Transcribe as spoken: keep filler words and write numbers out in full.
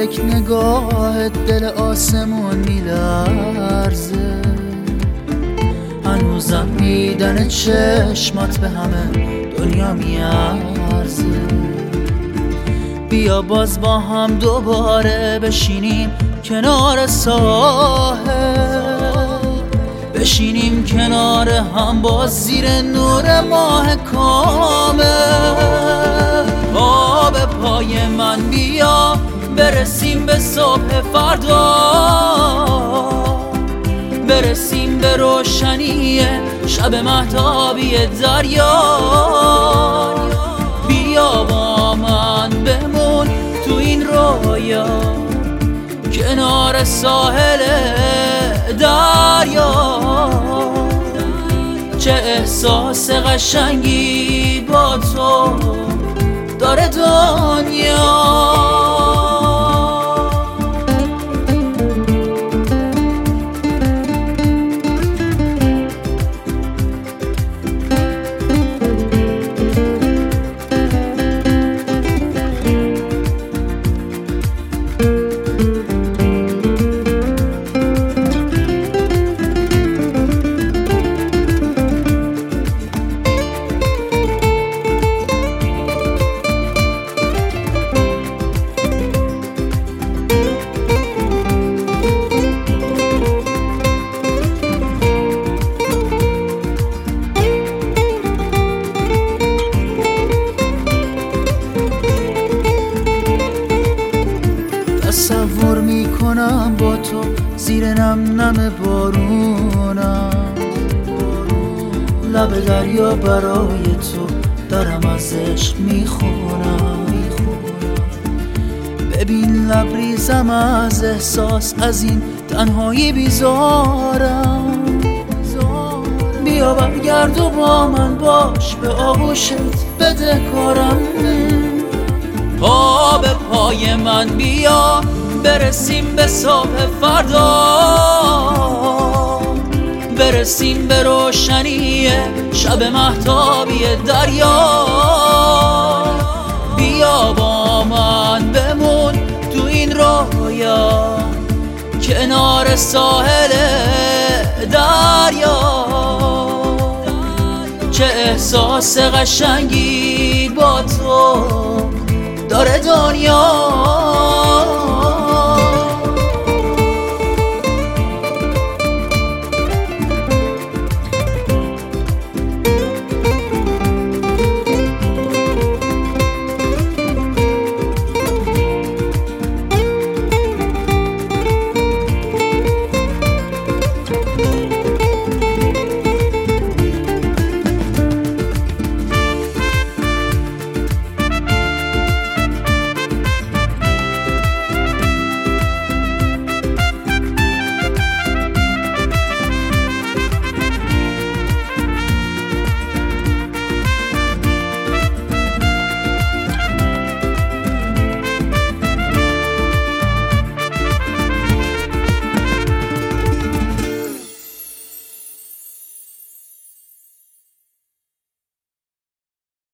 یک نگاه دل آسمون میلرزه، هنوزم دیدن چشمات به همه دنیا میارزه. بیا باز با هم دوباره بشینیم کنار ساحل، بشینیم کنار هم باز زیر نور ماه کامل. آب پای من بیا برسیم به صبح فردا، برسیم به روشنی شب مهتابی دریا. بیا با من بمون تو این رویا کنار ساحل دریا. چه احساس قشنگی با تو داره دنیا. تصور میکنم با تو زیر نم نم بارونم، لب دریا برای تو دارم از عشق میخونم. ببین لبریزم از احساس، از این تنهایی بیزارم. بیا برگرد و با من باش، به آغوشت بده کارم. آب پای من بیا برسیم به صبح فردا، برسیم به روشنی شب مهتابی دریا. بیا با من بمون تو این رویا کنار ساحل دریا. چه احساس قشنگی با تو داره دنیا.